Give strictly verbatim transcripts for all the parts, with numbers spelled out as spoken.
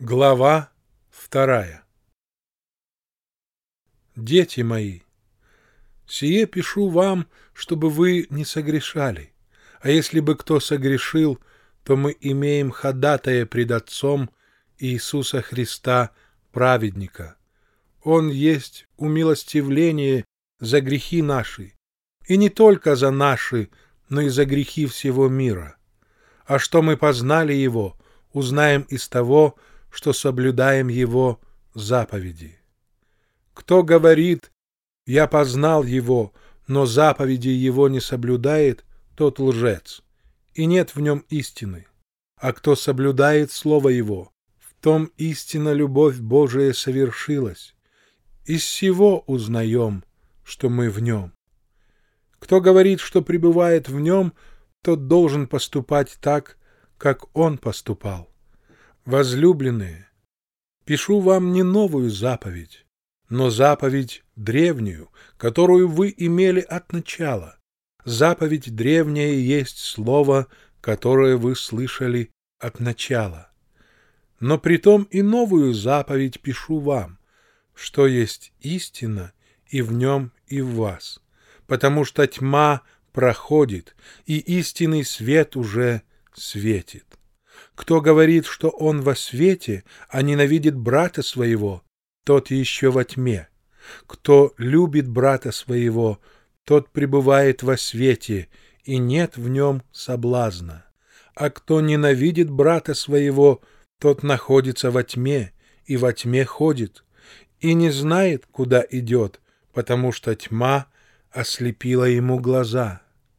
Глава вторая. Дети мои, сие пишу вам, чтобы вы не согрешали. А если бы кто согрешил, то мы имеем ходатая пред Отцом Иисуса Христа, праведника. Он есть умилостивление за грехи наши, и не только за наши, но и за грехи всего мира. А что мы познали Его, узнаем из того, что соблюдаем Его заповеди. Кто говорит: «Я познал Его», но заповеди Его не соблюдает, тот лжец, и нет в нем истины. А кто соблюдает Слово Его, в том истинно любовь Божия совершилась. Из сего узнаем, что мы в Нем. Кто говорит, что пребывает в Нем, тот должен поступать так, как Он поступал. Возлюбленные, пишу вам не новую заповедь, но заповедь древнюю, которую вы имели от начала. Заповедь древняя есть слово, которое вы слышали от начала. Но притом и новую заповедь пишу вам, что есть истина и в нем, и в вас, потому что тьма проходит, и истинный свет уже светит. Кто говорит, что он во свете, а ненавидит брата своего, тот еще во тьме. Кто любит брата своего, тот пребывает во свете, и нет в нем соблазна. А кто ненавидит брата своего, тот находится во тьме, и во тьме ходит, и не знает, куда идет, потому что тьма ослепила ему глаза.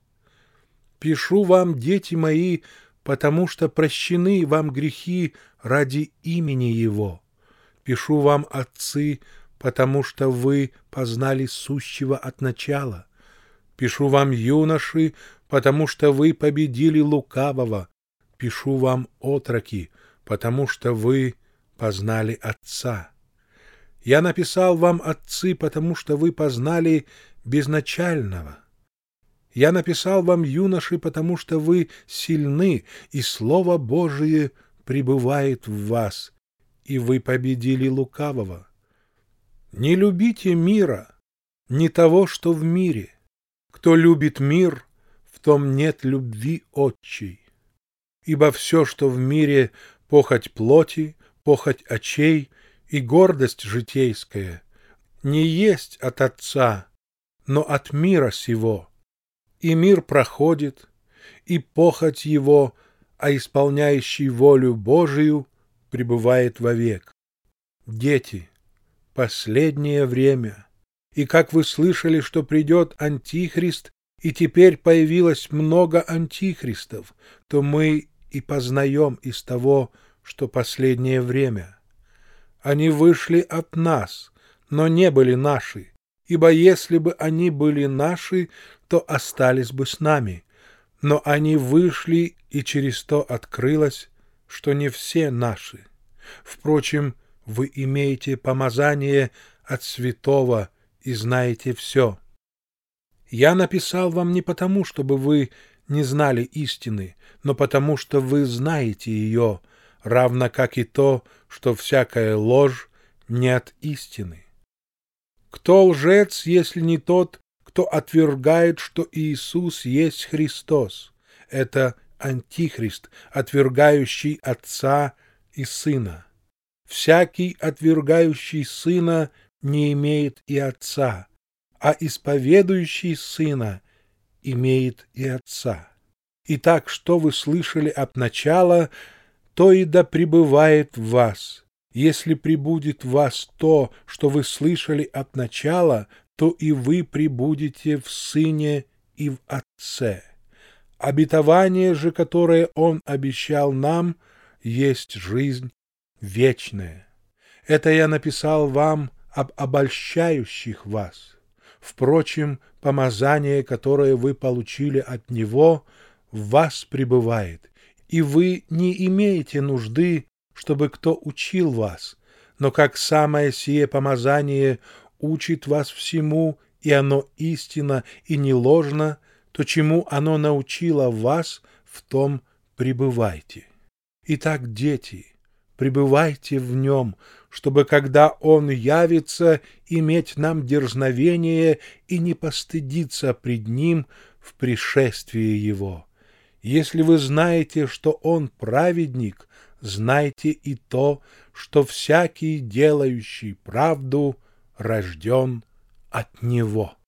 Пишу вам, дети мои, потому что прощены вам грехи ради имени Его. Пишу вам, отцы, потому что вы познали сущего от начала. Пишу вам, юноши, потому что вы победили лукавого. Пишу вам, отроки, потому что вы познали Отца. Я написал вам, отцы, потому что вы познали безначального. Я написал вам, юноши, потому что вы сильны, и Слово Божие пребывает в вас, и вы победили лукавого. Не любите мира, не того, что в мире. Кто любит мир, в том нет любви отчей. Ибо все, что в мире, похоть плоти, похоть очей и гордость житейская, не есть от Отца, но от мира сего. И мир проходит, и похоть его, а исполняющий волю Божию пребывает вовек. Дети, последнее время, и как вы слышали, что придет Антихрист, и теперь появилось много антихристов, то мы и познаем из того, что последнее время. Они вышли от нас, но не были наши. Ибо если бы они были наши, то остались бы с нами. Но они вышли, и через то открылось, что не все наши. Впрочем, вы имеете помазание от святого и знаете все. Я написал вам не потому, чтобы вы не знали истины, но потому, что вы знаете ее, равно как и то, что всякая ложь не от истины. Кто лжец, если не тот, кто отвергает, что Иисус есть Христос? Это Антихрист, отвергающий Отца и Сына. Всякий, отвергающий Сына, не имеет и Отца, а исповедующий Сына имеет и Отца. Итак, что вы слышали от начала, то и да пребывает в вас. Если пребудет в вас то, что вы слышали от начала, то и вы пребудете в Сыне и в Отце. Обетование же, которое Он обещал нам, есть жизнь вечная. Это я написал вам об обольщающих вас. Впрочем, помазание, которое вы получили от Него, в вас пребывает, и вы не имеете нужды, чтобы кто учил вас, но как самое сие помазание учит вас всему, и оно истинно и не ложно, то чему оно научило вас, в том пребывайте. Итак, дети, пребывайте в нем, чтобы, когда он явится, иметь нам дерзновение и не постыдиться пред ним в пришествии его. Если вы знаете, что он праведник, знайте и то, что всякий, делающий правду, рожден от него».